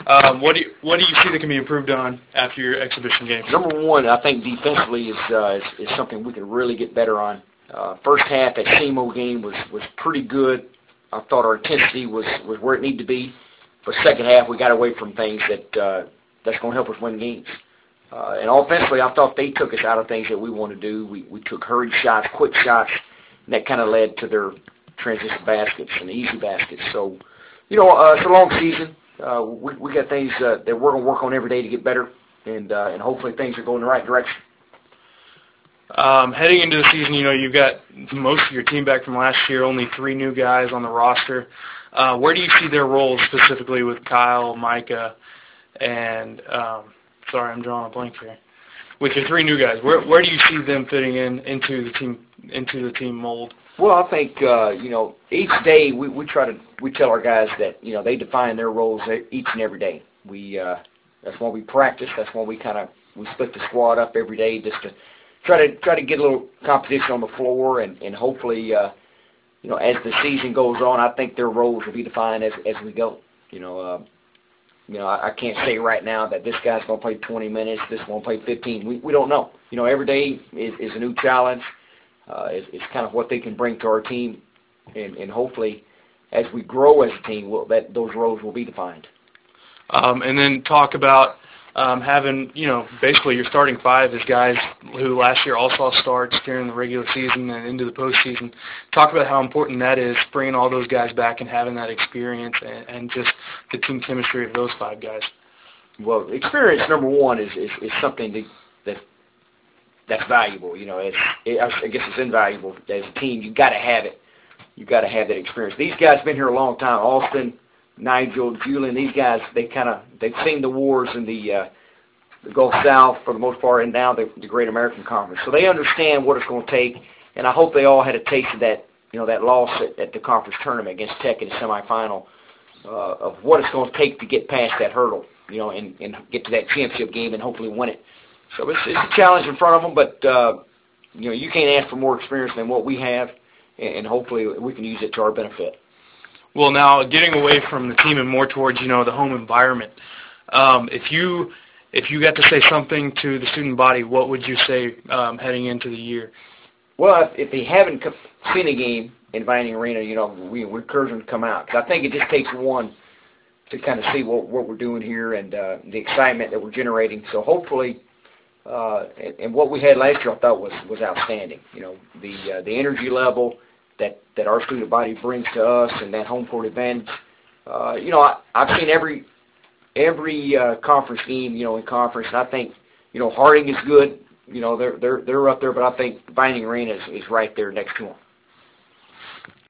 What do you see that can be improved on after your exhibition games? Number one, I think defensively is something we can really get better on. First half, that SEMO game was pretty good. I thought our intensity was where it needed to be. But second half, we got away from things that's going to help us win games. And offensively, I thought they took us out of things that we want to do. We took hurried shots, quick shots, and that kind of led to their transition baskets and easy baskets. So, it's a long season. We got things that we're going to work on every day to get better, and hopefully things are going in the right direction. Heading into the season, you've got most of your team back from last year, only 3 new guys on the roster. Where do you see their roles specifically with Kyle, Micah, and sorry, I'm drawing a blank here. With your 3 new guys, where do you see them fitting into the team mold? Well, I think each day we tell our guys that they define their roles each and every day. That's when we practice. That's when we split the squad up every day just to try to get a little competition on the floor and hopefully as the season goes on, I think their roles will be defined as we go. I can't say right now that this guy's going to play 20 minutes, this one will play 15. We don't know. Every day is a new challenge. It's kind of what they can bring to our team, and hopefully, as we grow as a team, those roles will be defined. And then talk about having, basically your starting 5 is guys who last year all saw starts during the regular season and into the postseason. Talk about how important that is, bringing all those guys back and having that experience and just the team chemistry of those 5 guys. Well, experience, number one, is something that's valuable. I guess it's invaluable as a team. You've got to have it. You've got to have that experience. These guys have been here a long time. Austin, Nigel, Julian, these guys, they've seen the wars in the Gulf South for the most part, and now the Great American Conference. So they understand what it's going to take, and I hope they all had a taste of that, that loss at the conference tournament against Tech in the semifinal of what it's going to take to get past that hurdle, and get to that championship game and hopefully win it. So it's a challenge in front of them, but you can't ask for more experience than what we have, and hopefully we can use it to our benefit. Well, now getting away from the team and more towards the home environment, if you got to say something to the student body, what would you say heading into the year? Well, if they haven't seen a game in Vining Arena, we encourage them to come out. 'Cause I think it just takes one to kind of see what we're doing here and the excitement that we're generating. So hopefully, and what we had last year I thought was outstanding. The energy level that our student body brings to us and that home court advantage. I've seen every conference game, in conference, and I think, Harding is good. They're up there, but I think Vining Arena is right there next to them.